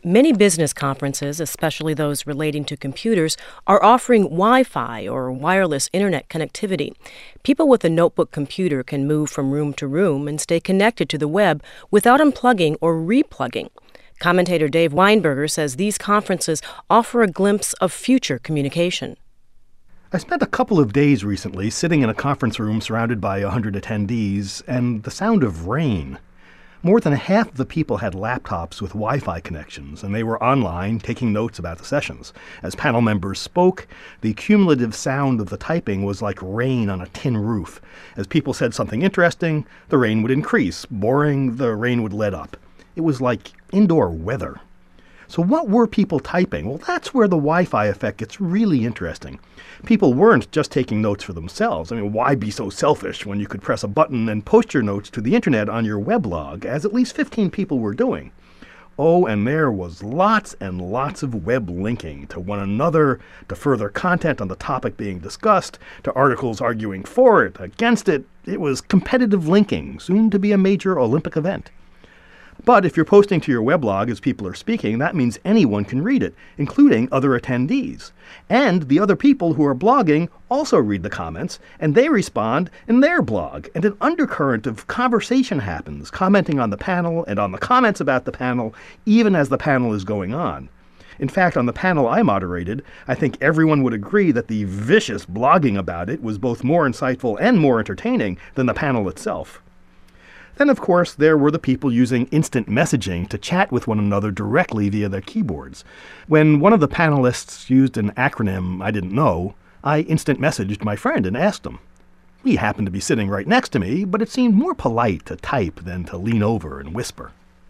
Many business conferences, especially those relating to computers, are offering Wi-Fi or wireless internet connectivity. People with a notebook computer can move from room to room and stay connected to the web without unplugging or replugging. Commentator Dave Weinberger says these conferences offer a glimpse of future communication. I spent a couple of days recently sitting in a conference room surrounded by 100 attendees and the sound of rain. More than half of the people had laptops with Wi-Fi connections, and they were online taking notes about the sessions. As panel members spoke, the cumulative sound of the typing was like rain on a tin roof. As people said something interesting, the rain would increase. Boring, the rain would let up. It was like indoor weather. So what were people typing? Well, that's where the Wi-Fi effect gets really interesting. People weren't just taking notes for themselves. I mean, why be so selfish when you could press a button and post your notes to the internet on your weblog, as at least 15 people were doing? Oh, and there was lots and lots of web linking to one another, to further content on the topic being discussed, to articles arguing for it, against it. It was competitive linking, soon to be a major Olympic event. But if you're posting to your weblog as people are speaking, that means anyone can read it, including other attendees. And the other people who are blogging also read the comments, and they respond in their blog. And an undercurrent of conversation happens, commenting on the panel and on the comments about the panel, even as the panel is going on. In fact, on the panel I moderated, I think everyone would agree that the vicious blogging about it was both more insightful and more entertaining than the panel itself. Then, of course, there were the people using instant messaging to chat with one another directly via their keyboards. When one of the panelists used an acronym I didn't know, I instant messaged my friend and asked him. He happened to be sitting right next to me, but it seemed more polite to type than to lean over and whisper.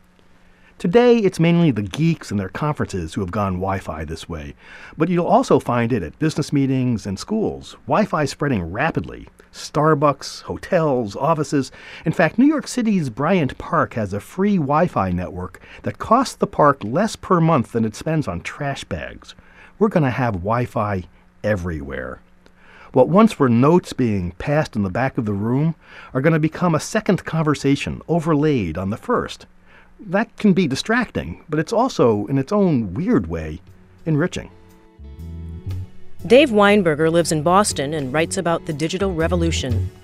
Today, it's mainly the geeks and their conferences who have gone Wi-Fi this way, but you'll also find it at business meetings and schools. Wi-Fi is spreading rapidly. Starbucks, hotels, offices. In fact, New York City's Bryant Park has a free Wi-Fi network that costs the park less per month than it spends on trash bags. We're going to have Wi-Fi everywhere. What once were notes being passed in the back of the room are going to become a second conversation overlaid on the first. That can be distracting, but it's also, in its own weird way, enriching. Dave Weinberger lives in Boston and writes about the digital revolution.